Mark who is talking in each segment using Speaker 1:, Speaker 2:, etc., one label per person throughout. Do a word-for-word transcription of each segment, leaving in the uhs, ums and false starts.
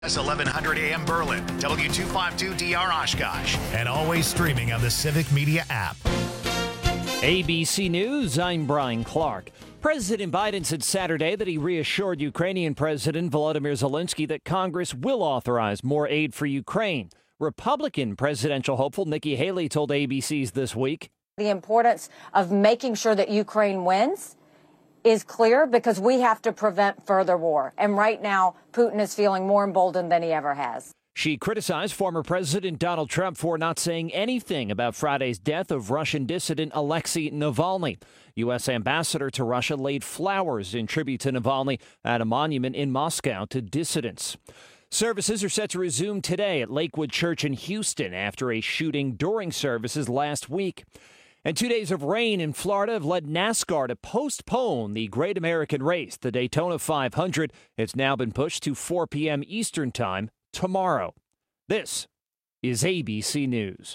Speaker 1: eleven hundred A M Berlin, W two fifty-two D R Oshkosh, and always streaming on the Civic Media app.
Speaker 2: A B C News, I'm Brian Clark. President Biden said Saturday that he reassured Ukrainian President Volodymyr Zelensky that Congress will authorize more aid for Ukraine. Republican presidential hopeful Nikki Haley told A B C's This Week.
Speaker 3: The importance of making sure that Ukraine wins is clear because we have to prevent further war. And right now, Putin is feeling more emboldened than he ever has.
Speaker 2: She criticized former President Donald Trump for not saying anything about Friday's death of Russian dissident Alexei Navalny. U S Ambassador to Russia laid flowers in tribute to Navalny at a monument in Moscow to dissidents. Services are set to resume today at Lakewood Church in Houston after a shooting during services last week. And two days of rain in Florida have led NASCAR to postpone the Great American Race, the Daytona five hundred. It's now been pushed to four p.m. Eastern Time tomorrow. This is A B C News.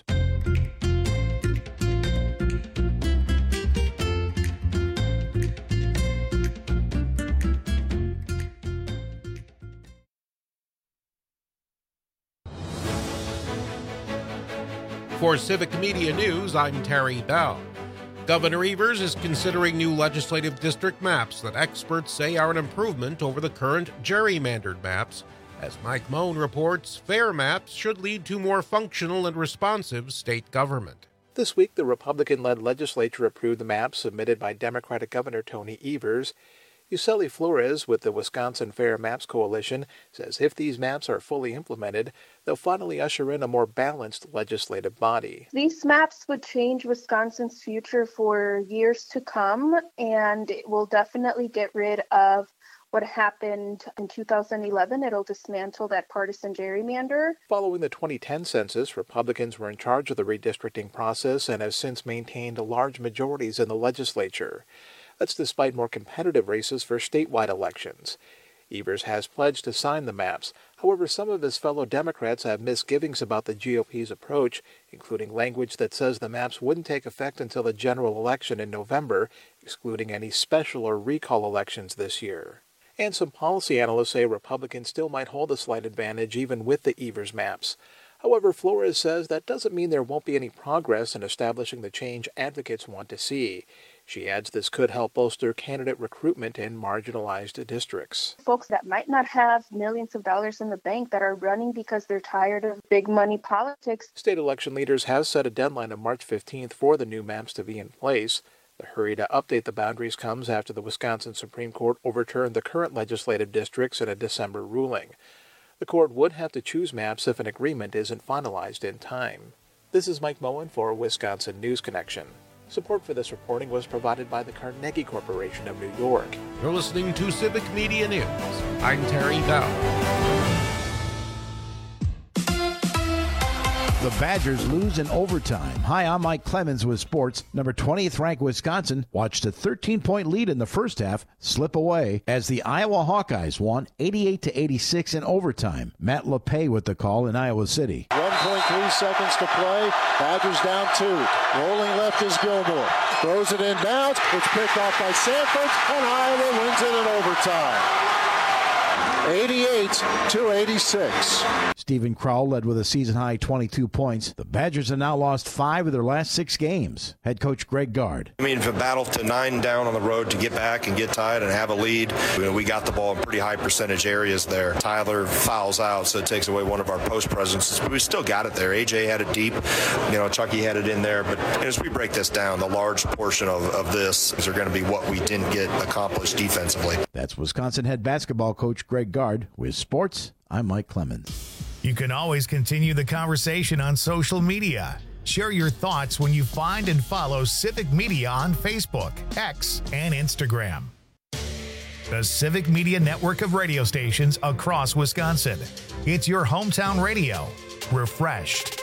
Speaker 4: For Civic Media News, I'm Terry Bell. Governor Evers is considering new legislative district maps that experts say are an improvement over the current gerrymandered maps. As Mike Moan reports, fair maps should lead to more functional and responsive state government.
Speaker 5: This week, the Republican-led legislature approved the maps submitted by Democratic Governor Tony Evers. Yuseli Flores with the Wisconsin Fair Maps Coalition says if these maps are fully implemented, they'll finally usher in a more balanced legislative body.
Speaker 6: These maps would change Wisconsin's future for years to come, and it will definitely get rid of what happened in two thousand eleven. It'll dismantle that partisan gerrymander.
Speaker 5: Following the twenty ten census, Republicans were in charge of the redistricting process and have since maintained large majorities in the legislature. That's despite more competitive races for statewide elections. Evers has pledged to sign the maps. However, some of his fellow Democrats have misgivings about the G O P's approach, including language that says the maps wouldn't take effect until the general election in November, excluding any special or recall elections this year. And some policy analysts say Republicans still might hold a slight advantage even with the Evers maps. However, Flores says that doesn't mean there won't be any progress in establishing the change advocates want to see. She adds this could help bolster candidate recruitment in marginalized districts.
Speaker 6: Folks that might not have millions of dollars in the bank that are running because they're tired of big money politics.
Speaker 5: State election leaders have set a deadline of March fifteenth for the new maps to be in place. The hurry to update the boundaries comes after the Wisconsin Supreme Court overturned the current legislative districts in a December ruling. The court would have to choose maps if an agreement isn't finalized in time. This is Mike Moen for Wisconsin News Connection. Support for this reporting was provided by the Carnegie Corporation of New York.
Speaker 4: You're listening to Civic Media News. I'm Terry Bell.
Speaker 7: The Badgers lose in overtime. Hi, I'm Mike Clemens with sports. Number twentieth ranked Wisconsin watched a thirteen-point lead in the first half slip away as the Iowa Hawkeyes won eighty-eight to eighty-six in overtime. Matt LePay with the call in Iowa City.
Speaker 8: one point three seconds to play. Badgers down two. Rolling left is Gilmore. Throws it inbounds. It's picked off by Sanford, and Iowa wins it in overtime. eighty-eight to eighty-six.
Speaker 7: Stephen Crowell led with a season-high twenty-two points. The Badgers have now lost five of their last six games. Head coach Greg Gard.
Speaker 9: I mean, if a battle to nine down on the road to get back and get tied and have a lead, you know, we got the ball in pretty high percentage areas there. Tyler fouls out, so it takes away one of our post presences, but we still got it there. A J had it deep. You know, Chucky had it in there. But as we break this down, the large portion of, of this is going to be what we didn't get accomplished defensively.
Speaker 7: That's Wisconsin head basketball coach Greg Gard. With sports, I'm Mike Clemens.
Speaker 1: You can always continue the conversation on social media. Share your thoughts when you find and follow Civic Media on Facebook, X, and Instagram. The Civic Media network of radio stations across Wisconsin. It's your hometown radio. Refreshed.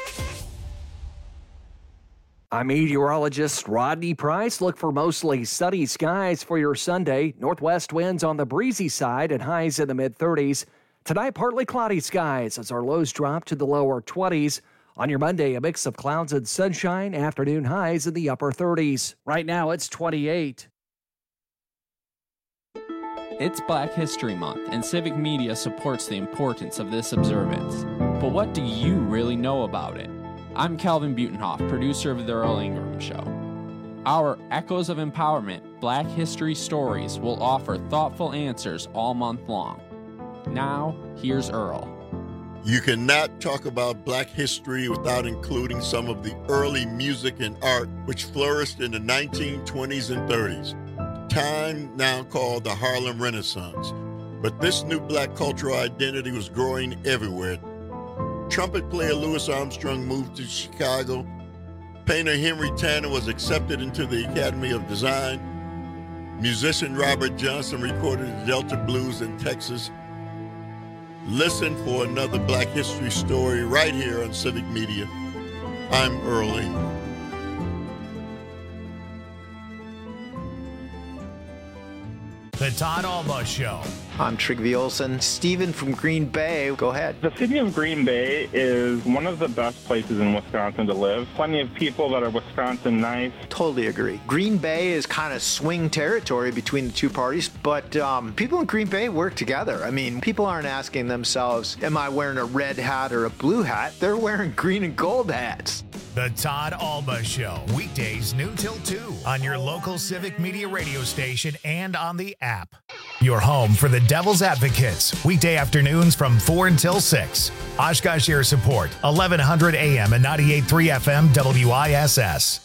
Speaker 10: I'm meteorologist Rodney Price. Look for mostly sunny skies for your Sunday. Northwest winds on the breezy side and highs in the mid-thirties. Tonight, partly cloudy skies as our lows drop to the lower twenties. On your Monday, a mix of clouds and sunshine. Afternoon highs in the upper thirties. Right now, it's twenty-eight.
Speaker 11: It's Black History Month, and Civic Media supports the importance of this observance. But what do you really know about it? I'm Calvin Butenhoff, producer of The Earl Ingram Show. Our Echoes of Empowerment Black History Stories will offer thoughtful answers all month long. Now, here's Earl.
Speaker 12: You cannot talk about Black history without including some of the early music and art which flourished in the nineteen twenties and thirties, time now called the Harlem Renaissance. But this new Black cultural identity was growing everywhere. Trumpet player Louis Armstrong moved to Chicago. Painter Henry Tanner was accepted into the Academy of Design. Musician Robert Johnson recorded the Delta Blues in Texas. Listen for another Black history story right here on Civic Media. I'm Earl Ingram.
Speaker 1: The Todd Alba Show.
Speaker 13: I'm Trygve Olsen. Stephen from Green Bay, go ahead.
Speaker 14: The city of Green Bay is one of the best places in Wisconsin to live. Plenty of people that are Wisconsin nice.
Speaker 13: Totally agree. Green Bay is kind of swing territory between the two parties, but um, people in Green Bay work together. I mean, people aren't asking themselves, am I wearing a red hat or a blue hat? They're wearing green and gold hats.
Speaker 1: The Todd Alba Show, weekdays noon till two on your local Civic Media radio station and on the app. Your home for the Devil's Advocates, weekday afternoons from four until six. Oshkosh Air Support, eleven hundred A M and ninety-eight point three F M W I S S.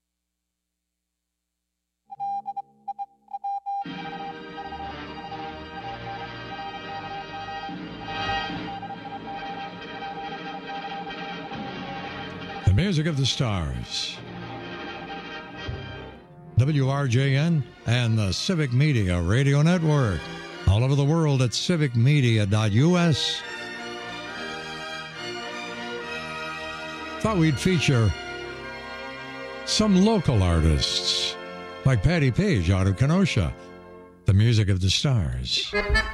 Speaker 15: The music of the stars. W R J N and the Civic Media Radio Network. All over the world at civic media dot U S. Thought we'd feature some local artists like Patty Page out of Kenosha. The music of the stars.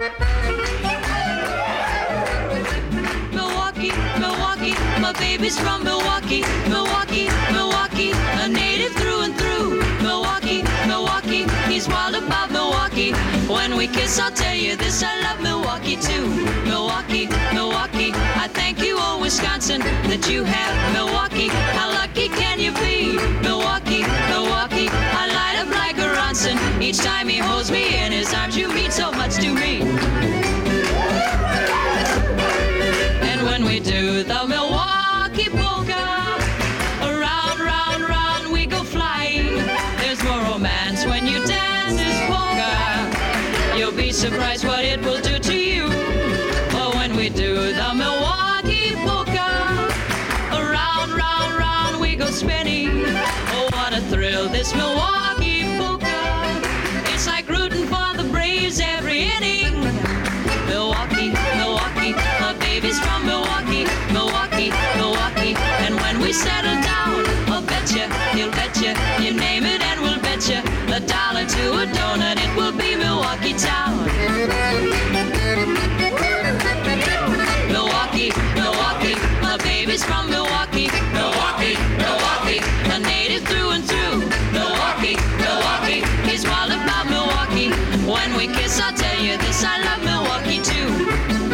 Speaker 16: Milwaukee, Milwaukee, my baby's from Milwaukee, Milwaukee, Milwaukee, a native through and through. Milwaukee, Milwaukee, he's wild about Milwaukee. When we kiss, I'll tell you this, I love Milwaukee too. Milwaukee, Milwaukee, I thank you, oh Wisconsin, that you have Milwaukee. How lucky can you be? Milwaukee, Milwaukee, I light up like a Ronson. Each time he holds me in his arms, you mean so much to me. And when we do the Milwaukee polka, around, round, round we go flying. There's more romance when you dance this polka. You'll be surprised what it will do to you. Oh, when we do the Milwaukee polka, around, round, round we go spinning. Oh, what a thrill this Milwaukee polka. It's like rooting for the Braves every inning. Milwaukee, Milwaukee, my baby's from Milwaukee, Milwaukee, Milwaukee. And when we settle down, I'll betcha, you'll betcha, you name it and we'll betcha. A dollar to a donut, it will be Milwaukee town. Milwaukee, Milwaukee, my baby's from Milwaukee, Milwaukee, Milwaukee, a native through and through. Milwaukee, Milwaukee, he's wild about Milwaukee. When we kiss, I'll tell you this, I love Milwaukee too.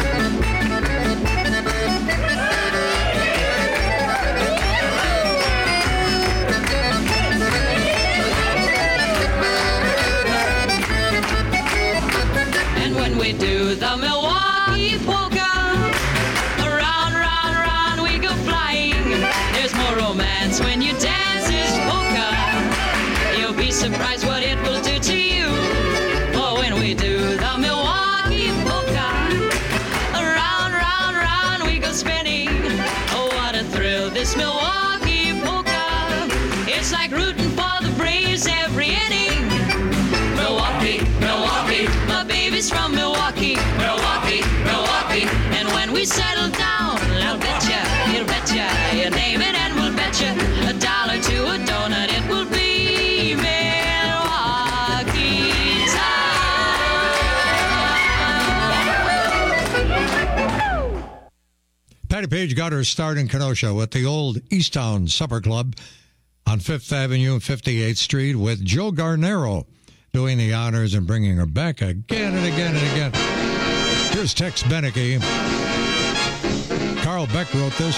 Speaker 16: And when we do the Milwaukee polka, around, round, round we go flying. There's more romance when you dance this polka. You'll be surprised what it will do to you. Oh, when we do the Milwaukee polka, around, round, round we go spinning. Oh, what a thrill this Milwaukee polka. It's like rooting for the Braves every inning. Milwaukee, Milwaukee, my baby's from Milwaukee, Milwaukee, Milwaukee. And when we settle down, I'll betcha, you'll betcha, you name it and we'll betcha. A dollar to a donut, it will be Milwaukee time.
Speaker 15: Patty Page got her start in Kenosha with the old Easttown Supper Club on Fifth Avenue and fifty-eighth Street with Joe Garnero. doing the honors and bringing her back again and again and again. Here's Tex Beneke. Carl Beck wrote this.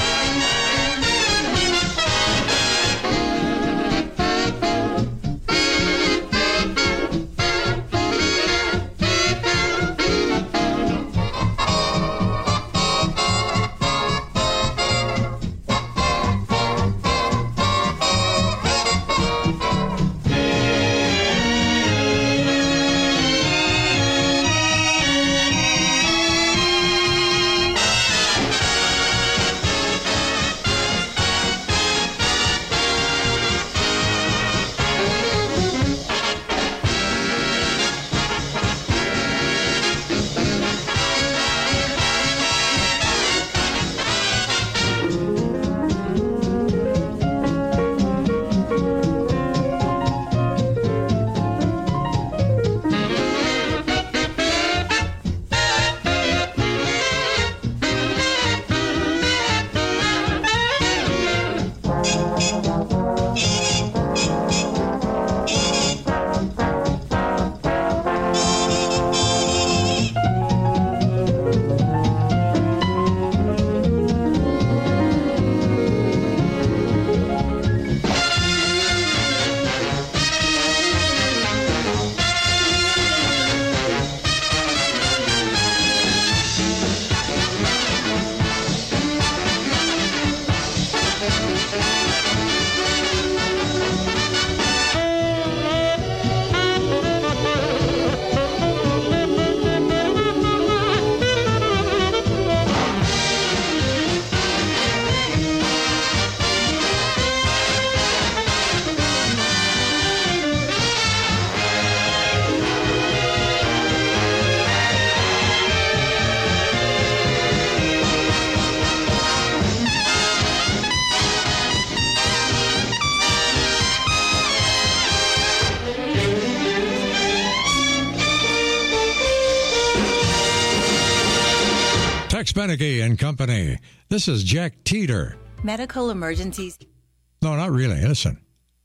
Speaker 15: Beneke and Company. This is Jack Teeter.
Speaker 17: Medical emergencies.
Speaker 15: No, not really. Listen.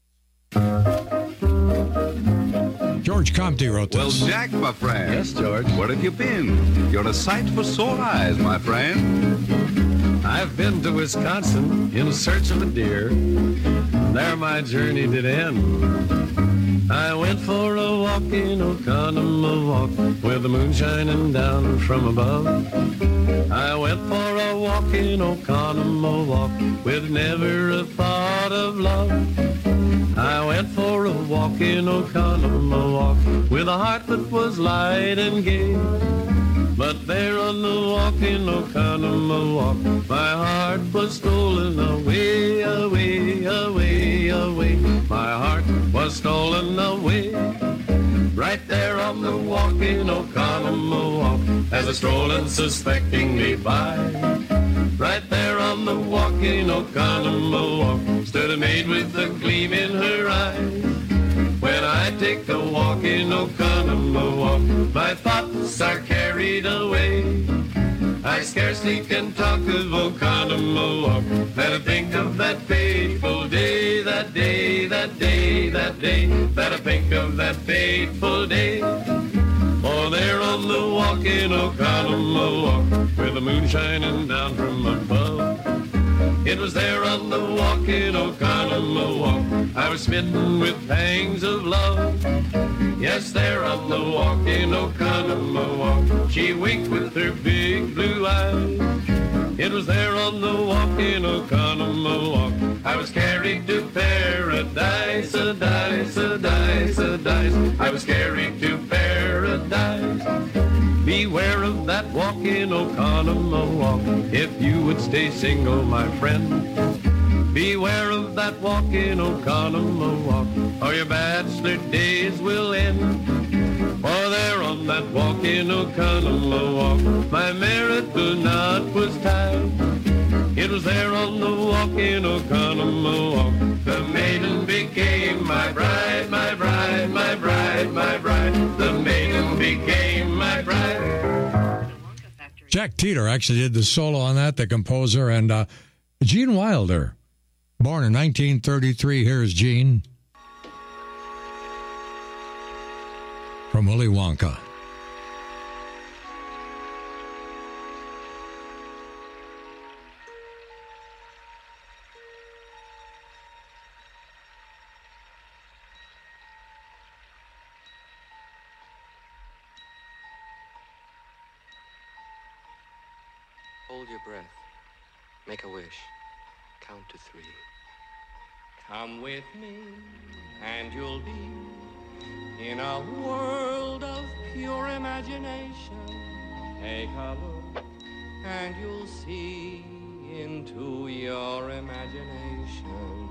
Speaker 15: George Comte wrote this.
Speaker 18: Well, Jack, my friend. Yes, George. Where have you been? You're a sight for sore eyes, my friend.
Speaker 19: I've been to Wisconsin in search of a deer. There my journey did end. I went for a walk in Oconomowoc walk with the moon shining down from above. I went for a walk in Oconomowoc walk with never a thought of love. I went for a walk in Oconomowoc walk with a heart that was light and gay. But there on the walk in Oconomowoc walk, my heart was stolen away, away, away, away. My heart was stolen away. Right there on the walk in Oconomowoc walk, as I strolled unsuspectingly by. Right there on the walk in Oconomowoc walk, stood a maid with a gleam in her eye. When I take a walk in Oconomowoc walk, my thoughts are carried away. I scarcely can talk of Oconomowoc walk, that I think of that fateful day, that day, that day, that day, that I think of that fateful day. For there on the walk in Oconomowoc walk, with the moon shining down from above, it was there on the walk in Oconomowoc walk, I was smitten with pangs of love. Yes, there on the walk in Oconomowoc walk, she winked with her big blue eyes. It was there on the walk in Oconomowoc walk, I was carried to paradise, a dice, a dice, a dice. I was carried to paradise. Beware of that walk in Oconomowoc walk, if you would stay single, my friend. Beware of that walk in Oconomowoc walk, or your bachelor days will end. For there on that walk in Oconomowoc walk, my marital knot was tied. It was there on the walk in Oconomowoc walk, the maiden became my bride, my bride, my bride, my bride. The maiden became my bride.
Speaker 15: Jack Teeter actually did the solo on that, the composer, and uh, Gene Wilder, born in nineteen thirty-three. Here's Gene. from Willy Wonka.
Speaker 17: Hold your breath. Make a wish. Count to three.
Speaker 20: Come with me, and you'll be in a world of pure imagination. Take a look, and you'll see into your imagination.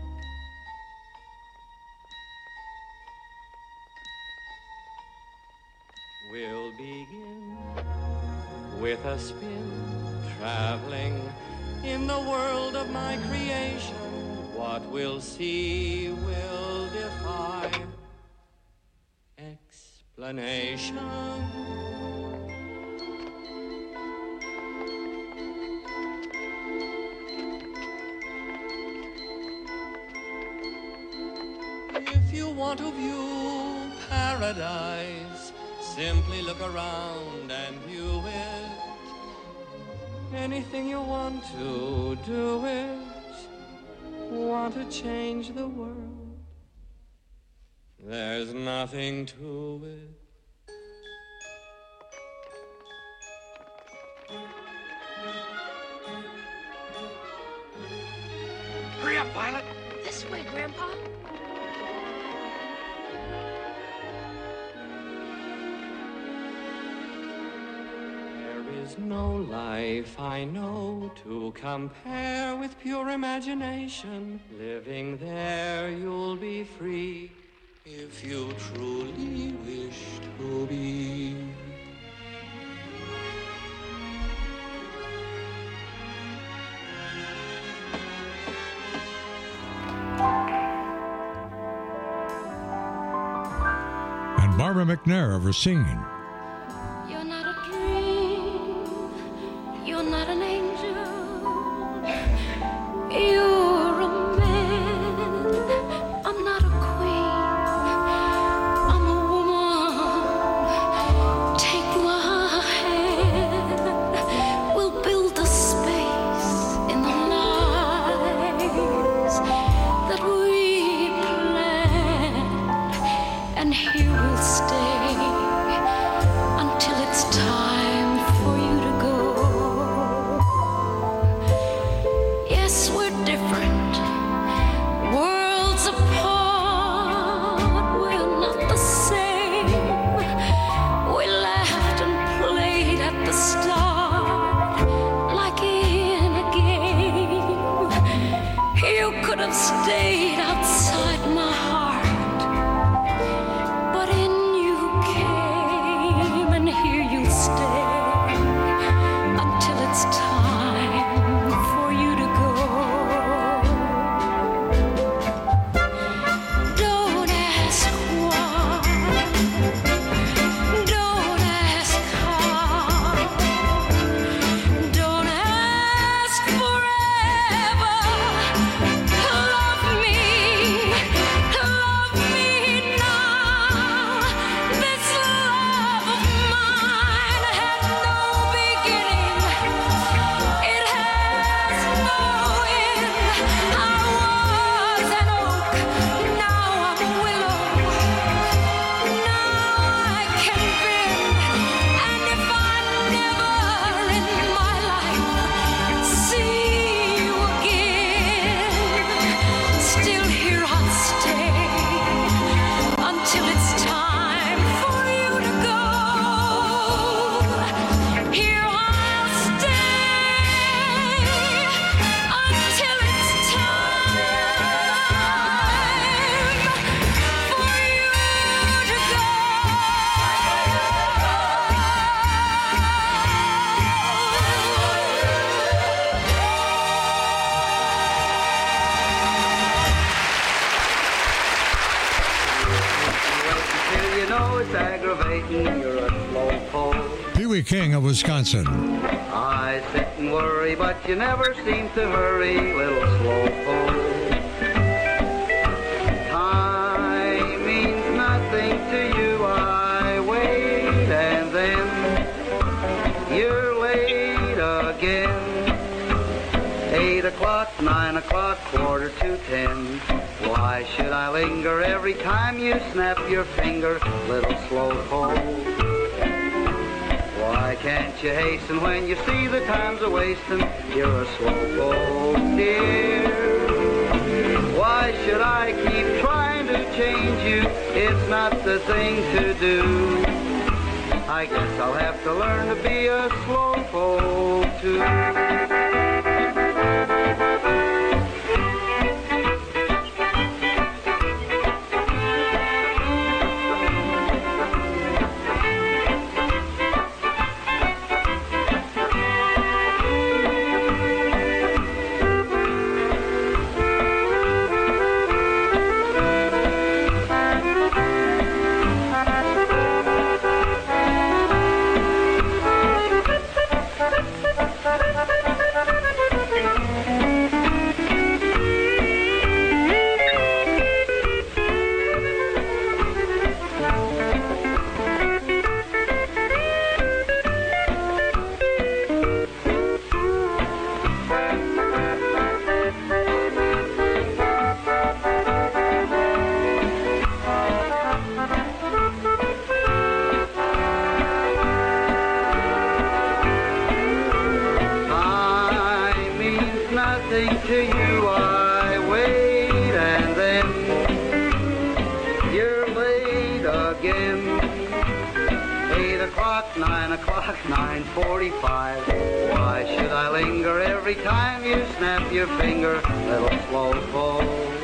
Speaker 20: We'll begin with a spin, traveling in the world of my creation. What we'll see will defy explanation. If you want to view paradise, simply look around and view it. Anything you want to, do it. Want to change the world? There's nothing to it. Hurry up, Violet!
Speaker 21: This way, Grandpa.
Speaker 20: There's no life I know to compare with pure imagination. Living there, you'll be free if you truly wish to be.
Speaker 15: And Barbara McNair of Racine.
Speaker 21: You're not a dream. You're not an angel. You're a man. I'm not a queen. I'm a woman. Take my hand. We'll build a space in the lives that we planned, and here we'll stay until it's time for you to go. Yes, we're different, worlds apart. We're not the same. We laughed and played at the start like in a game. You could have stayed outside my heart, but in you came, and here you'll stay until it's time for you to go. Don't ask why, don't ask how, don't ask forever. Love me, love me now. This love of mine had no beginning, it has no end. I was an oak, now I'm a willow. Now I can bend, and if I never in my life see you again, still here I'll stay until it's time for you to go. Here I'll stay until it's time for you to go.
Speaker 22: Till you know it's aggravating, you're a slowpoke.
Speaker 15: Pee Wee King of Wisconsin.
Speaker 22: I sit and worry, but you never seem to hurry, little slowpoke. Time means nothing to you, I o'clock, nine o'clock, quarter to ten. Why should I linger every time you snap your finger, little slowpoke? Why can't you hasten when you see the time's a wasting? You're a slowpoke, dear. Why should I keep trying to change you? It's not the thing to do. I guess I'll have to learn to be a slowpoke too. nine forty-five. Why should I linger every time you snap your finger, little slowpoke?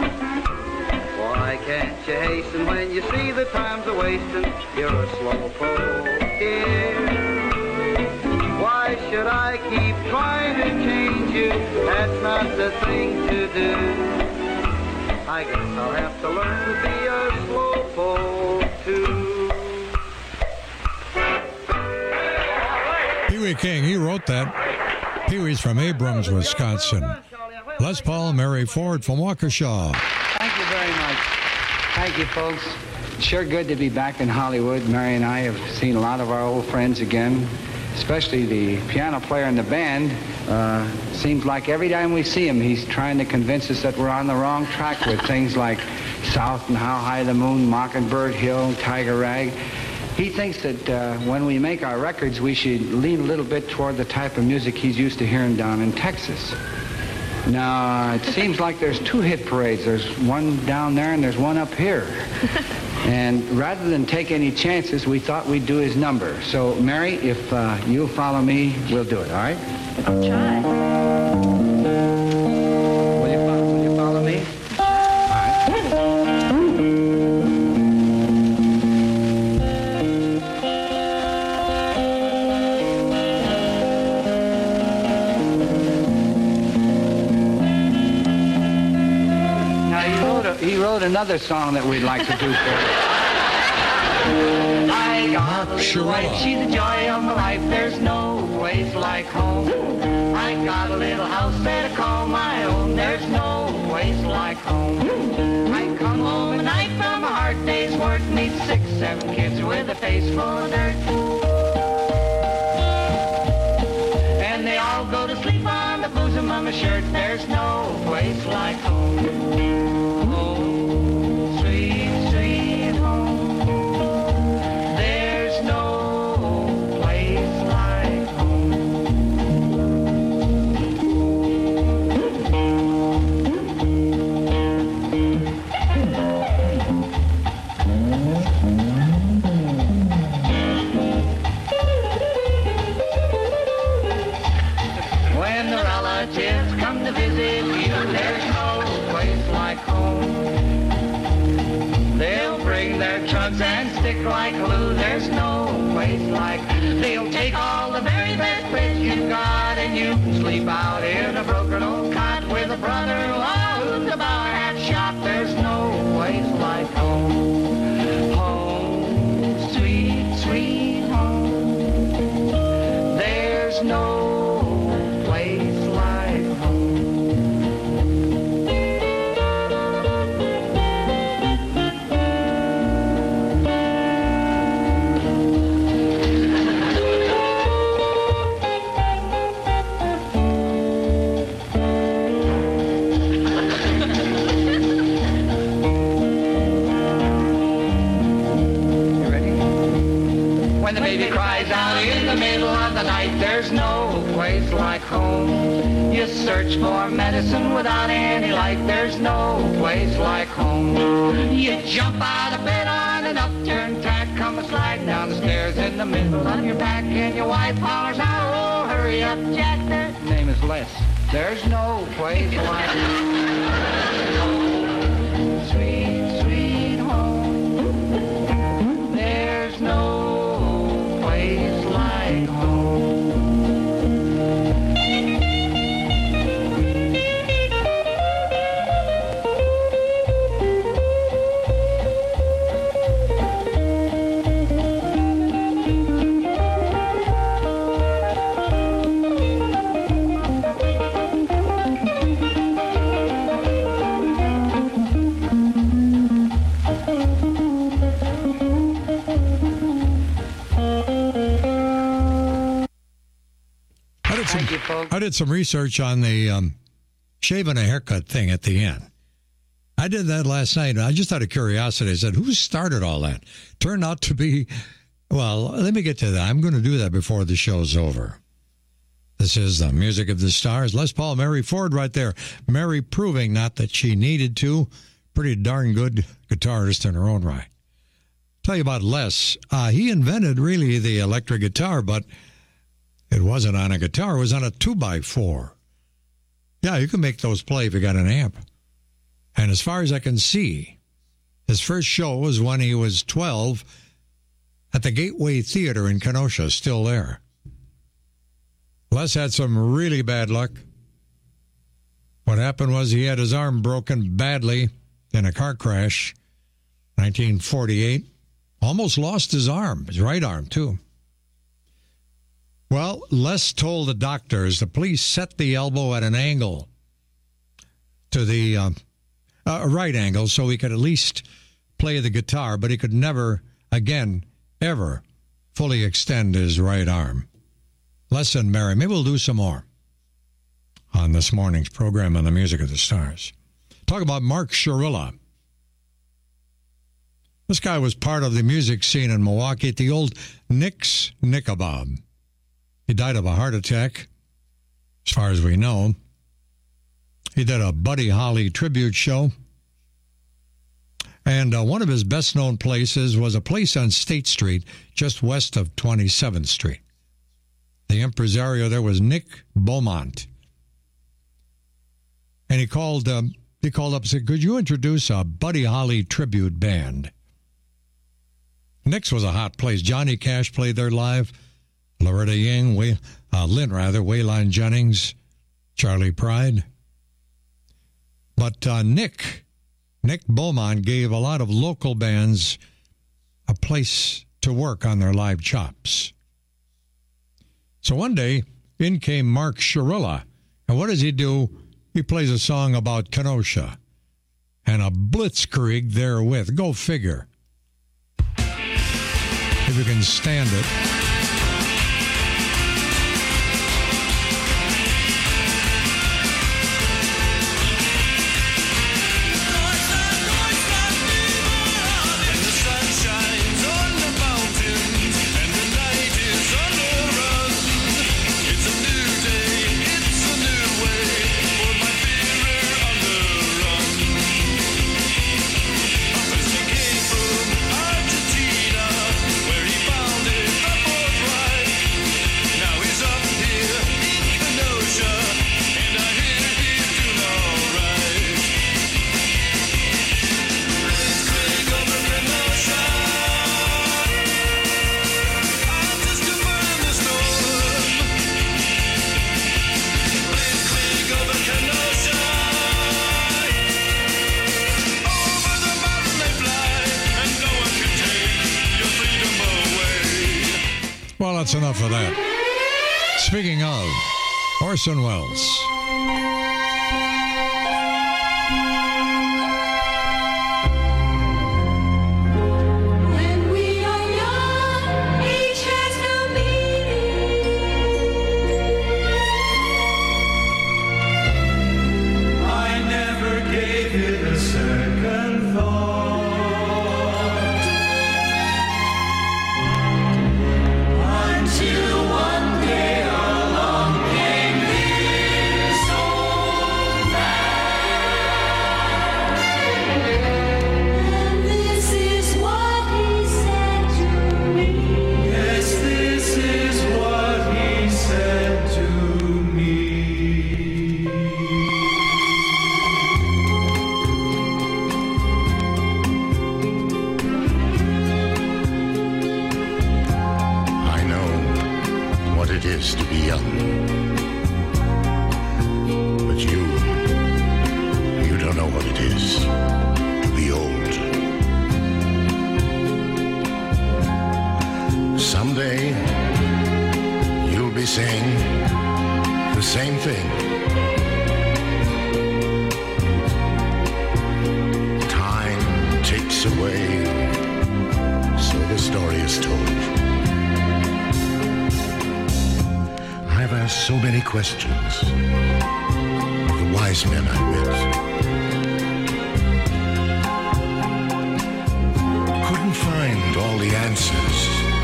Speaker 22: Why can't you hasten when you see the time's a wasting? You're a slowpoke, dear. Why should I keep trying to change you? That's not the thing to do. I guess I'll have to learn to be a slowpoke too.
Speaker 15: Pee Wee King, he wrote that. Pee Wee's from Abrams, Wisconsin. Les Paul, Mary Ford from Waukesha.
Speaker 2: Thank you very much. Thank you, folks. Sure good to be back in Hollywood. Mary and I have seen a lot of our old friends again, especially the piano player in the band. Uh, seems like every time we see him, he's trying to convince us that we're on the wrong track with things like South and How High the Moon, Mockingbird Hill, Tiger Rag. He thinks that uh, when we make our records, we should lean a little bit toward the type of music he's used to hearing down in Texas. Now, it seems like there's two hit parades. There's one down there and there's one up here. And rather than take any chances, we thought we'd do his number. So, Mary, if uh, you'll follow me, we'll do it, all right?
Speaker 6: I'll try.
Speaker 2: Will you follow, will you follow me? He wrote another song that we'd like to do for you. I got a little wife, she's the joy of my life. There's no place like home. I got a little house that I call my own. There's no place like home. I come home at night from a hard day's work, meet six, seven kids with a face full of dirt. And they all go to sleep on the bosom of my shirt. There's no place like home. And stick like glue, there's no place like. They'll take all the very best beds you've got, and you can sleep out in a broken old cot with a brother-in-law who's about half shot. There's no place like home. Home, sweet, sweet home. There's no place like home.
Speaker 22: there's no place like home. You search for medicine without any light, there's no place like home. You jump out of bed on an upturned track, come a sliding down the stairs in the middle of your back, and your wife hollers out, oh, hurry up, Jack, their name is Les. There's no place like home. Sweet, sweet home. There's no place like home.
Speaker 15: I did some research on the um, shaving a haircut thing at the end. I did that last night. I just out of curiosity, I said, who started all that? Turned out to be, well, let me get to that. I'm going to do that before the show's over. This is the music of the stars. Les Paul, Mary Ford right there. Mary proving not that she needed to. Pretty darn good guitarist in her own right. Tell you about Les. Uh, he invented really the electric guitar, but it wasn't on a guitar. It was on a two by four. Yeah, you can make those play if you got an amp. And as far as I can see, his first show was when he was twelve at the Gateway Theater in Kenosha, still there. Les had some really bad luck. What happened was he had his arm broken badly in a car crash, nineteen forty-eight. Almost lost his arm, his right arm, too. Well, Les told the doctors the police set the elbow at an angle to the uh, uh, right angle so he could at least play the guitar, but he could never, again, ever fully extend his right arm. Les and Mary, maybe we'll do some more on this morning's program on the Music of the Stars. Talk about Mark Shirilla. This guy was part of the music scene in Milwaukee at the old Nick's Nickabob. He died of a heart attack, as far as we know. He did a Buddy Holly tribute show. And uh, one of his best-known places was a place on State Street, just west of twenty-seventh Street. The impresario there was Nick Beaumont. And he called, um, he called up and said, could you introduce a Buddy Holly tribute band? Nick's was a hot place. Johnny Cash played there live. Loretta Young, Way, uh, Lynn rather, Waylon Jennings, Charlie Pride. But uh, Nick, Nick Beaumont gave a lot of local bands a place to work on their live chops. So one day, in came Mark Shirilla. And what does he do? He plays a song about Kenosha and a blitzkrieg therewith. Go figure. If you can stand it. Well, that's enough of that. Speaking of, Orson Welles.
Speaker 21: When we are young, each has no meaning. I never gave it a second thought. Until one day
Speaker 3: beginning. Time takes away, so the story is told. I've asked so many questions of the wise men I met. Couldn't find all the answers.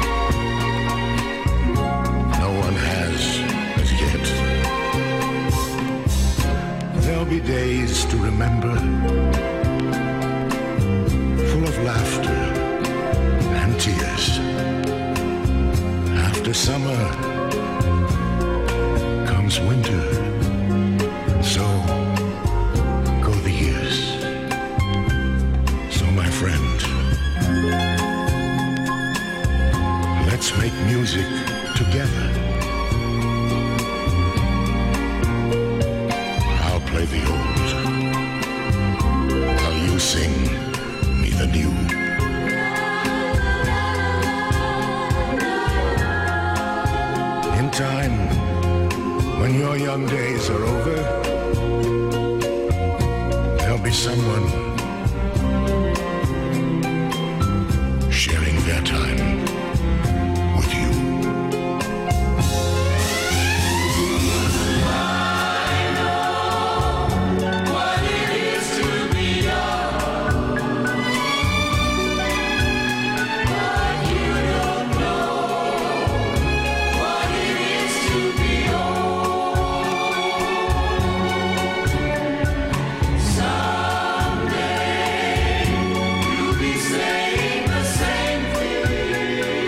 Speaker 3: No one has as yet. There'll be days to remember, full of laughter and tears. After summer comes winter, so go the years. So my friend, let's make music together. I'll play the old, while you sing me the new. In time, when your young days are over, there'll be someone sharing their time with you. I know what it is to be young, but you don't know what it is to be old. Someday you'll be saying the same thing.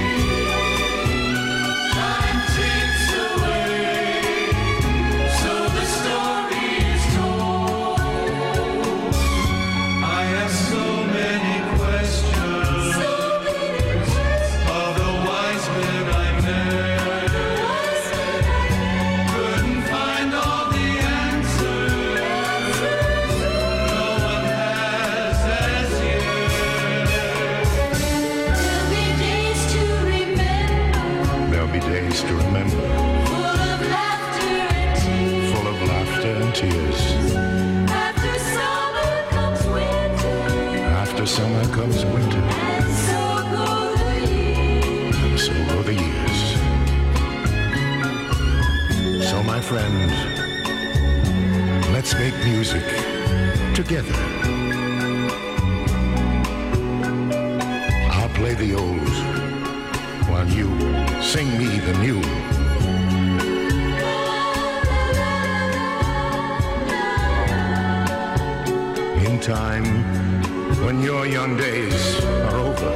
Speaker 3: Time ticks away, so the story is told. I have so many questions of the wise men I met. Couldn't find all the answers. No one has as yet. There'll be days to remember. There'll be days to remember. Full of laughter and tears. Full of laughter and tears. After summer comes winter. After summer comes winter. And so go the years. And so go the years. So my friend, let's make music together. I'll play the old, while you sing me the new. In time, when your young days are over,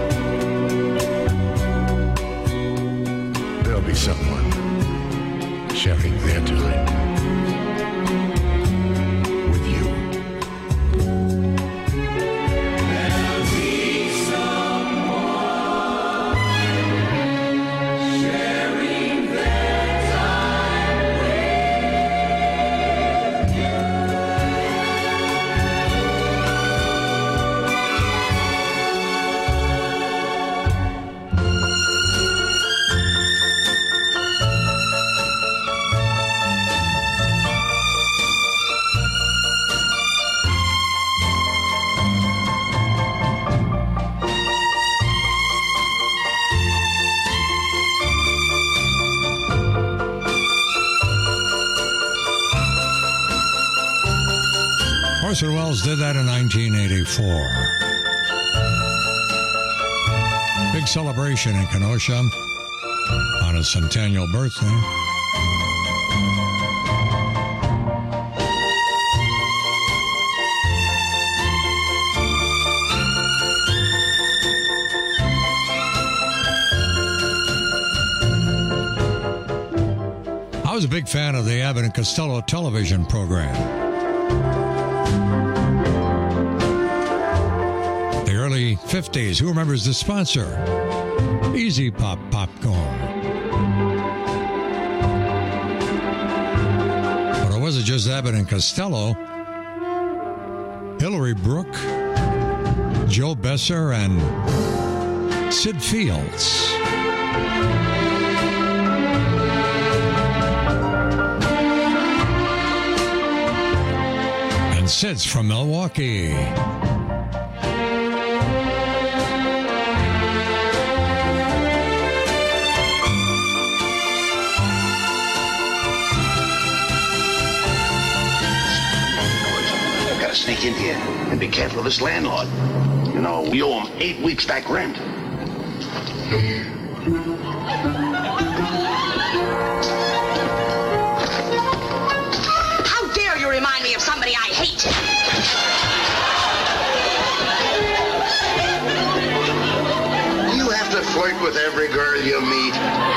Speaker 3: there'll be someone sharing their time with you. There'll be someone sharing their time with you.
Speaker 15: Orson Welles did that in nineteen eighty-four. Big celebration in Kenosha on his centennial birthday. I was a big fan of the Abbott and Costello television program. The early fifties. Who remembers the sponsor? Easy Pop Popcorn. But it wasn't just Abbott and Costello. Hillary Brooke, Joe Besser, and Sid Fields. and Sid's from Milwaukee.
Speaker 4: Gotta sneak in here and be careful of this landlord. You know, we owe him eight weeks back rent.
Speaker 5: How dare you remind me of somebody I hate?
Speaker 4: You have to flirt with every girl you meet.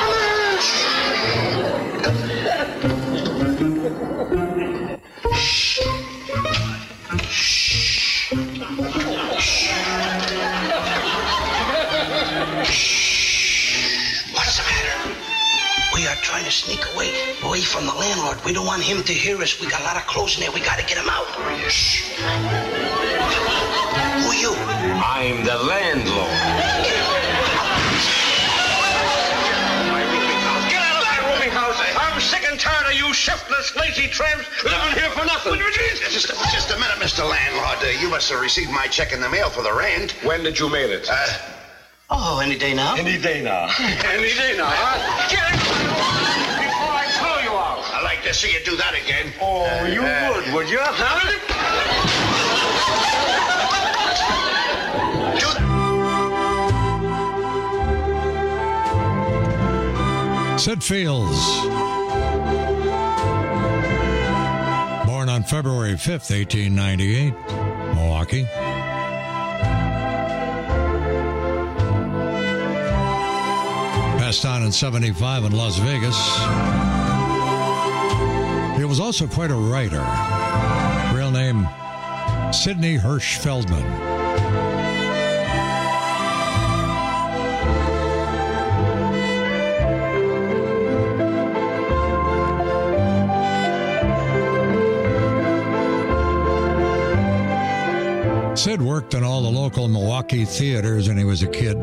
Speaker 5: What's the matter? We are trying to sneak away, away from the landlord. We don't want him to hear us. We got a lot of clothes in there. We got to get him out. Shh. Who are you?
Speaker 4: I'm the landlord.
Speaker 5: Get out of my rooming house. I'm sick and tired of you shiftless, lazy tramps living here for nothing.
Speaker 4: Just, just a minute, Mister Landlord. Uh, you must have received my check in the mail for the rent. When did you mail it? Uh,
Speaker 5: Oh, any day now?
Speaker 4: Any day now.
Speaker 5: Any day now, huh? Get out before I throw you out.
Speaker 4: I'd like to see you do that again.
Speaker 5: Oh,
Speaker 4: Uh,
Speaker 5: you
Speaker 4: uh,
Speaker 5: would, would you? Huh?
Speaker 15: Sid Fields. Born on February fifth, eighteen ninety-eight, Milwaukee. Passed on in seventy-five in Las Vegas. He was also quite a writer. Real name, Sidney Hirsch Feldman. Sid worked in all the local Milwaukee theaters when he was a kid.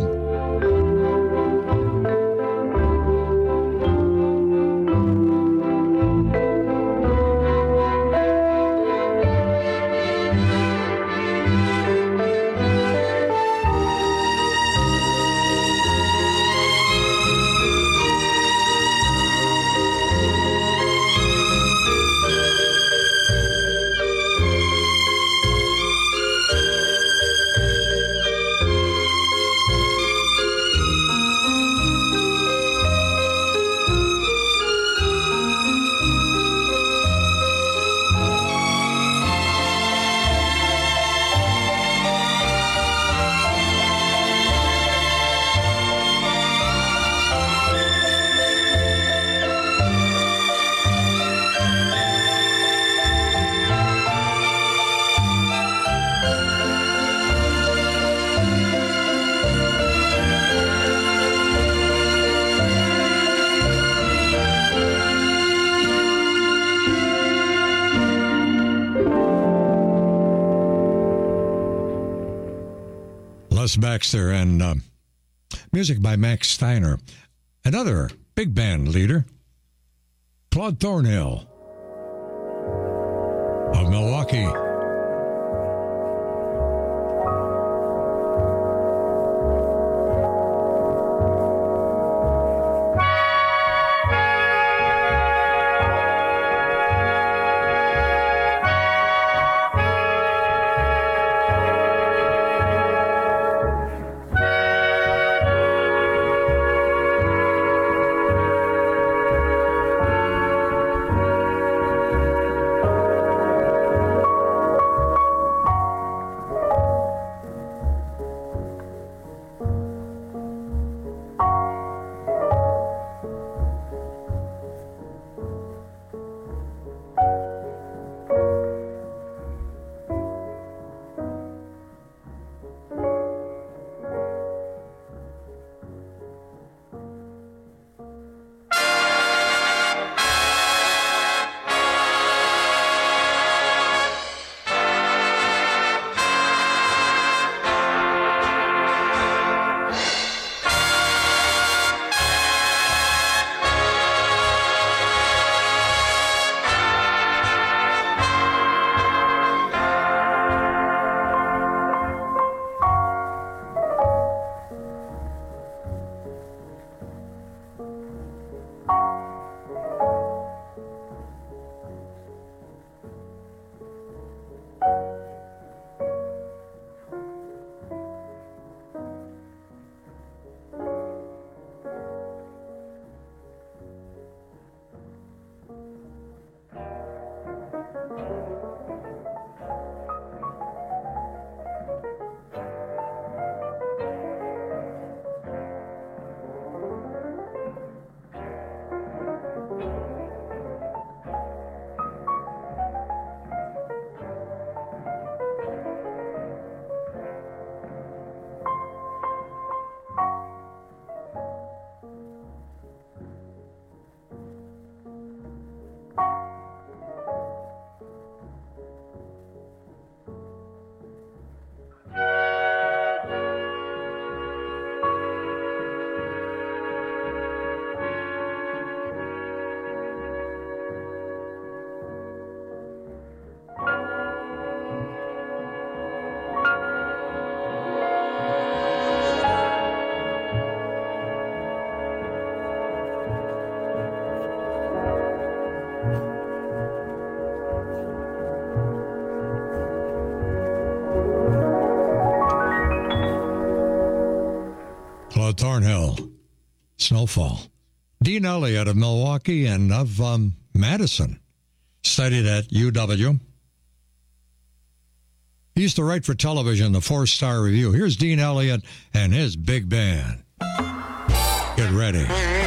Speaker 15: Les Baxter and uh, music by Max Steiner. Another big band leader, Claude Thornhill of Milwaukee. Thornhill, Snowfall. Dean Elliott of Milwaukee and of um, Madison. Studied at U W. He used to write for television, the Four Star Review. Here's Dean Elliott and his big band. Get ready.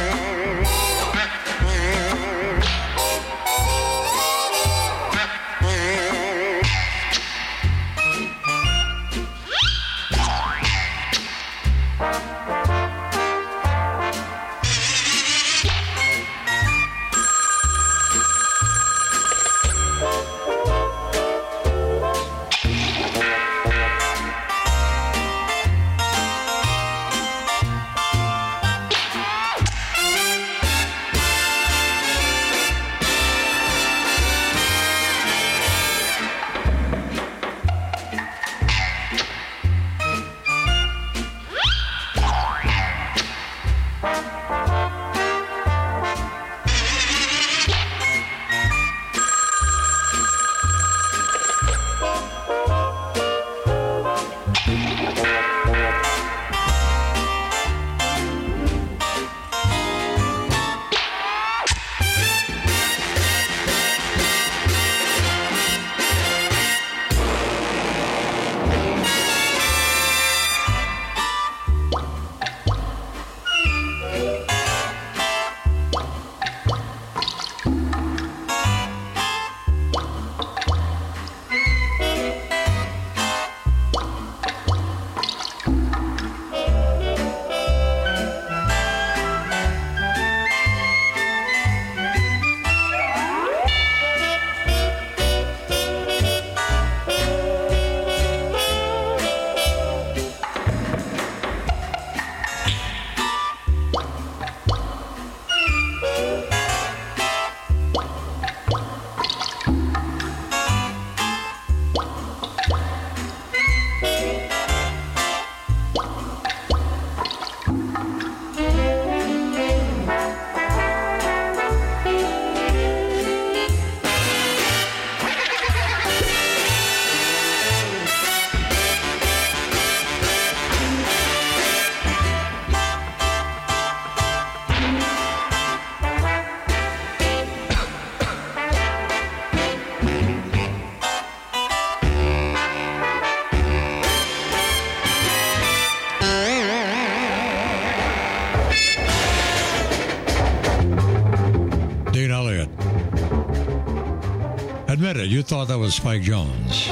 Speaker 15: Admit it, you thought that was Spike Jones.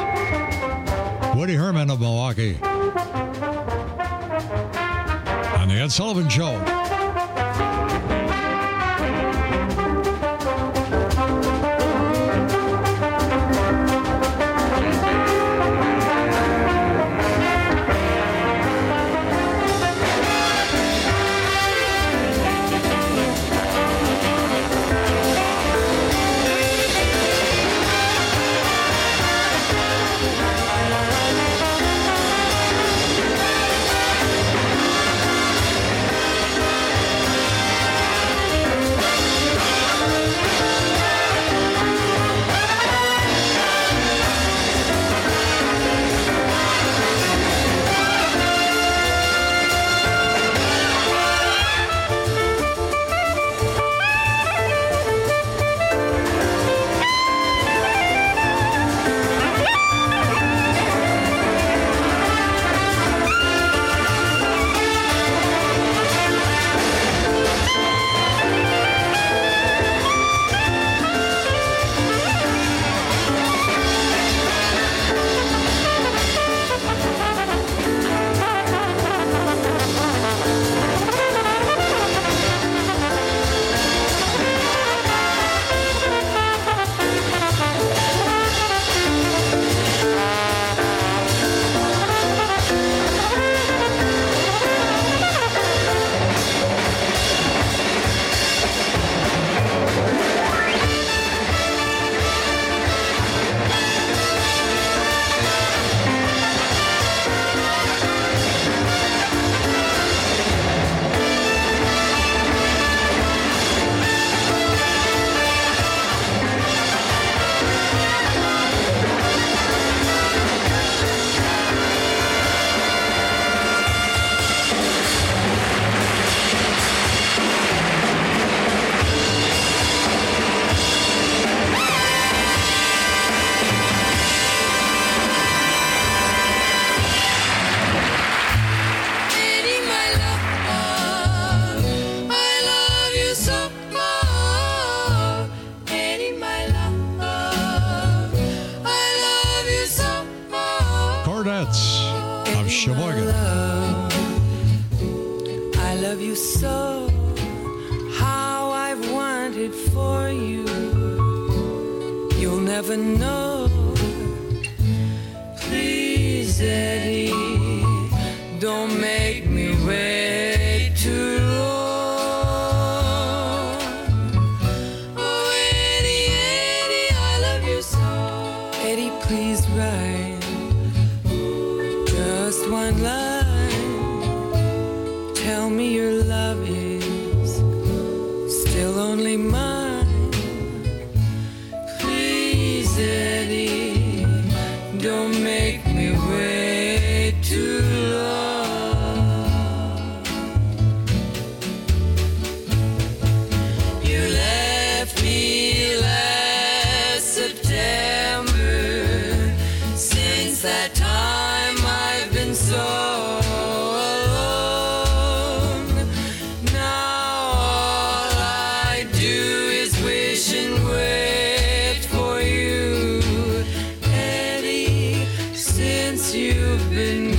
Speaker 15: Woody Herman of Milwaukee. On the Ed Sullivan Show. Sheboygan.
Speaker 21: I love you so, how I've wanted for you. You'll never know. Please, Eddie, don't make me wait too long. Oh, Eddie, Eddie, I love you so. Eddie, please write just one line. Tell me your love is still only mine. Please, Eddie, don't make me wait too long. You left me last September. Since that time I've been so alone. Now all I do is wish and wait for you, Eddie, since you've been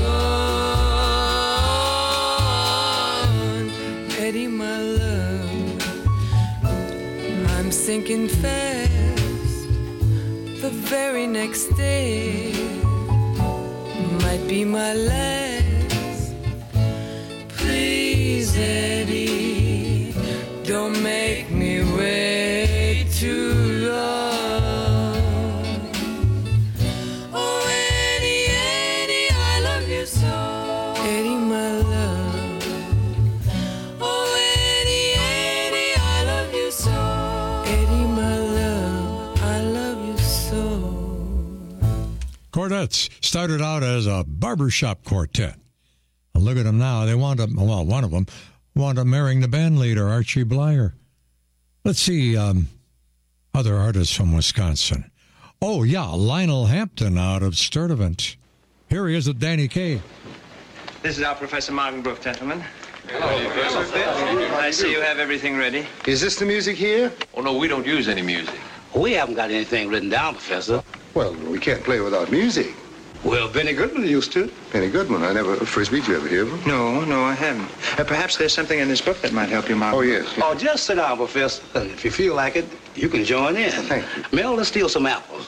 Speaker 21: gone. Eddie, my love, I'm sinking fast. The very next day might be my last. Please, Eddie, don't make me wait too long. Oh, Eddie, Eddie, I love you so. Eddie, my love. Oh, Eddie, Eddie, I love you so. Eddie, my love, I love you so.
Speaker 15: Quartets started out as a barbershop quartet. And look at them now. They wound up, well, one of them wound up marrying the band leader, Archie Blyer. Let's see um, other artists from Wisconsin. Oh, yeah, Lionel Hampton out of Sturtevant. Here he is with Danny Kaye.
Speaker 8: This is our Professor Markenbrook, gentlemen.
Speaker 9: Hello, Professor.
Speaker 8: I see you have everything ready.
Speaker 9: Is this the music here? Oh, no, we don't use any music.
Speaker 5: We haven't got anything written down, Professor.
Speaker 9: Well, we can't play without music.
Speaker 5: Well,
Speaker 9: Benny Goodman used to. Benny Goodman. I never... Frisbee, did you ever hear of him?
Speaker 8: No, no, I haven't. Uh, perhaps there's something in this book that might help you, Mark.
Speaker 9: Oh, yes.
Speaker 5: Oh, just sit down, Professor. And if you feel like it, you can join in.
Speaker 9: Thank you.
Speaker 5: Mel, let's steal some apples.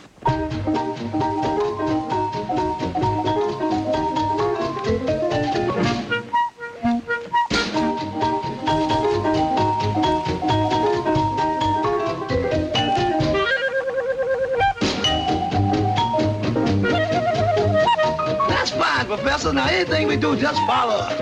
Speaker 5: That's fine, Professor. Now, anything we do, just follow us.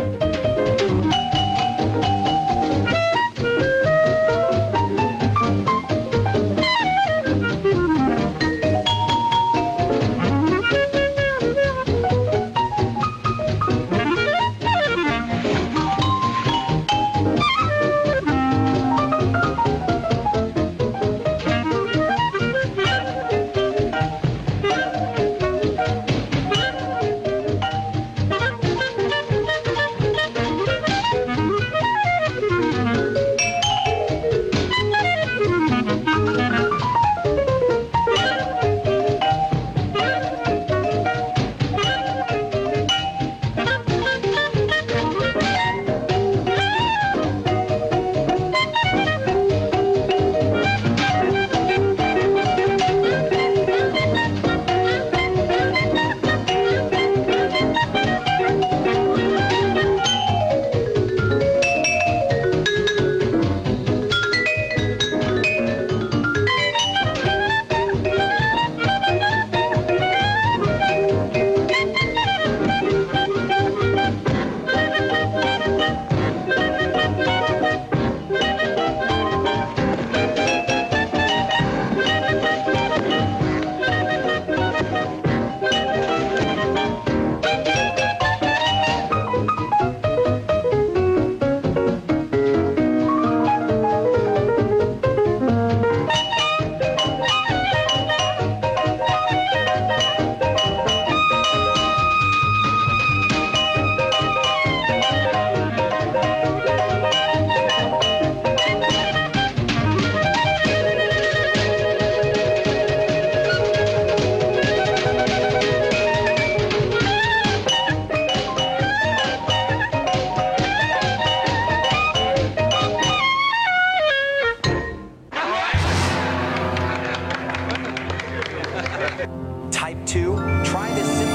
Speaker 7: Type two, try this simple.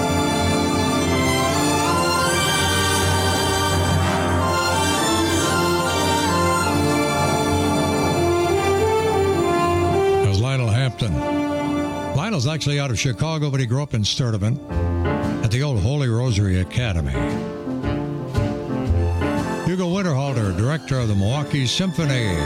Speaker 15: That was Lionel Hampton. Lionel's actually out of Chicago, but he grew up in Sturtevant at the old Holy Rosary Academy. Hugo Winterhalter, director of the Milwaukee Symphony.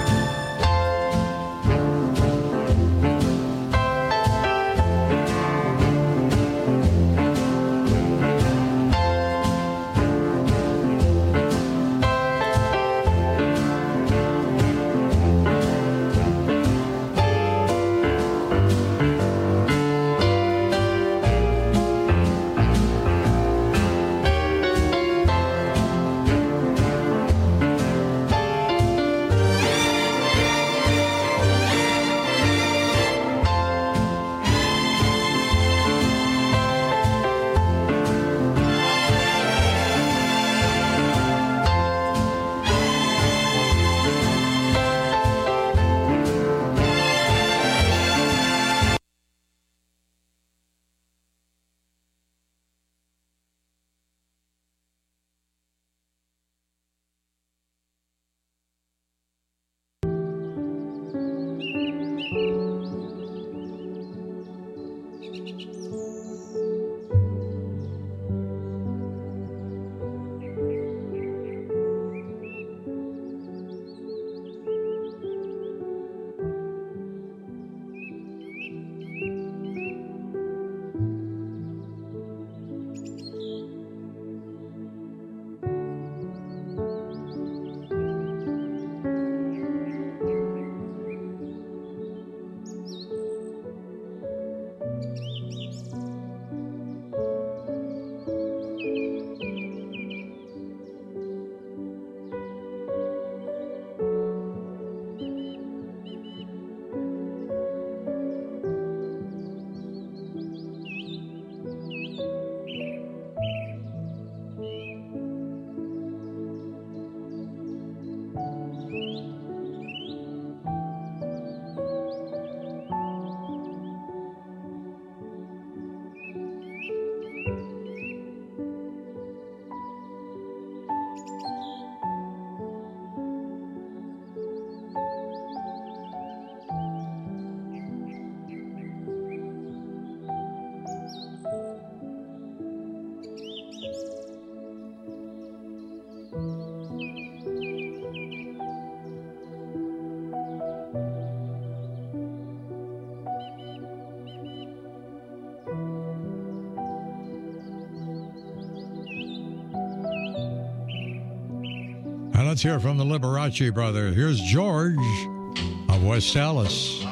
Speaker 15: Now let's hear from the Liberace brothers. Here's George of West Dallas.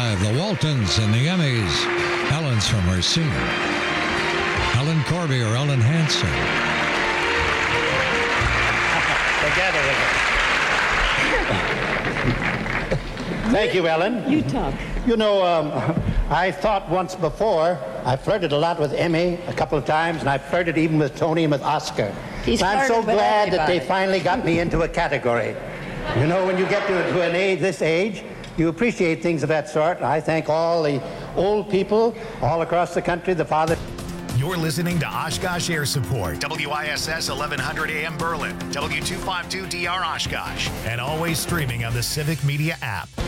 Speaker 15: five, the Waltons and the Emmys. Ellen's from Racine. Ellen Corby or Ellen Hansen.
Speaker 10: Together. Thank you, Ellen.
Speaker 11: You talk.
Speaker 10: You know, um, I thought once before, I flirted a lot with Emmy a couple of times, and I flirted even with Tony and with Oscar.
Speaker 11: He's
Speaker 10: And I'm so
Speaker 11: flirted with
Speaker 10: glad that they
Speaker 11: everybody.
Speaker 10: finally got me into a category. You know, when you get to, to an age, this age, you appreciate things of that sort. And I thank all the old people all across the country, the father.
Speaker 1: You're listening to Oshkosh Air Support, W I S S eleven hundred A M Berlin, W two fifty-two D R Oshkosh, and always streaming on the Civic Media app.